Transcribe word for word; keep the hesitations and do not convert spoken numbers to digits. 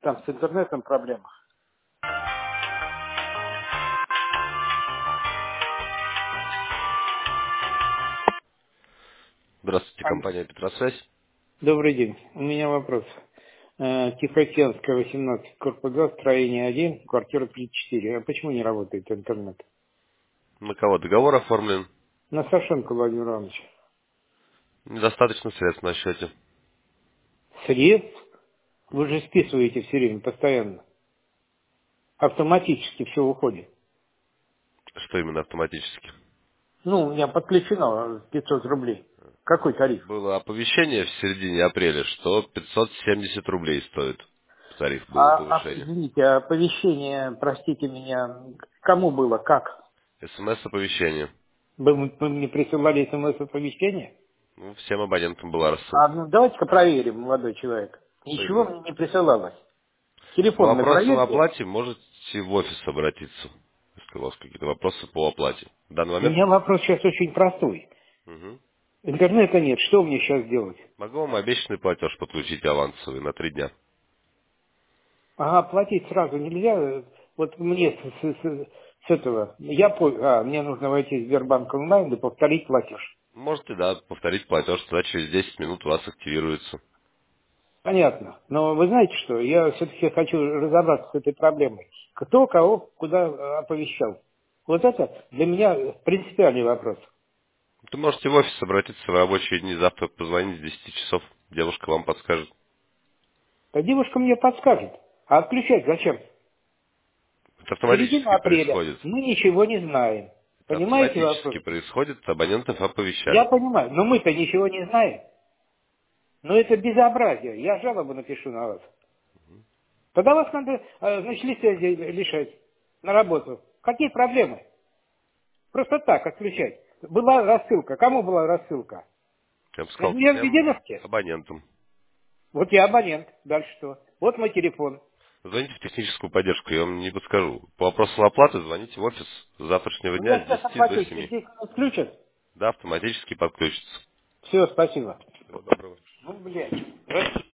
Там с интернетом проблема. Здравствуйте, Алло. компания Петросвязь. Добрый день. У меня вопрос. Э, Тихоокеанская, восемнадцать, корпус два, строение один, квартира тридцать четыре. А почему не работает интернет? На кого договор оформлен? На Сашенко Владимир Иванович. Недостаточно средств на счете. Средств? Вы же Мгм. списываете все время, постоянно. Автоматически все уходит. Что именно автоматически? Ну, у меня подключено пятьсот рублей. Какой тариф? Было оповещение в середине апреля, что пятьсот семьдесят рублей стоит. Тариф было А, а, повышение. извините, а оповещение, простите меня, кому было, как? СМС-оповещение. Вы, вы мне присылали смс-оповещение? Ну, всем абонентам была А рассылка. ну давайте-ка проверим, молодой человек. Что Ничего именно? мне не присылалось. По Телефон мой вопросам о проверьте. оплате можете в офис обратиться, если у вас какие-то вопросы по оплате. В данный У момент меня вопрос сейчас очень простой. мгм, Интернета нет, что мне сейчас делать? могу вам обещанный платеж подключить авансовый на три дня. Ага, платить сразу нельзя. Вот мне с, с- с- с этого, я по- а, мне нужно войти в Сбербанк онлайн и повторить платеж. Можете, да, повторить платеж, тогда через десять минут у вас активируется. Понятно. Но вы знаете что, я все-таки хочу разобраться с этой проблемой. Кто кого куда э, оповещал? Вот это для меня принципиальный вопрос. Вы можете в офис обратиться в рабочие дни, завтра позвонить с десяти часов, девушка вам подскажет. А девушка мне подскажет. А отключать зачем? Это Середина автоматически апреля. происходит. Мы ничего не знаем. Это Понимаете вопрос? автоматически происходит, абонентов Я оповещают. понимаю, но мы-то ничего не знаем. Но это безобразие. Я жалобу напишу на вас. Тогда вас надо, э, значит, лицензии лишать на работу. Какие проблемы? Просто так отключать. Была рассылка. Кому была рассылка? Я бы сказал, Например, в всем Веденовке? абонентам. Вот я абонент. Дальше что? Вот мой телефон. Звоните в техническую поддержку, я вам не подскажу. По вопросу оплаты звоните в офис с завтрашнего Ну, дня я с сейчас десяти до оплачу. Через семи. десять минут включат. Да, автоматически подключится. Все, спасибо. Всего доброго. Ну, блядь.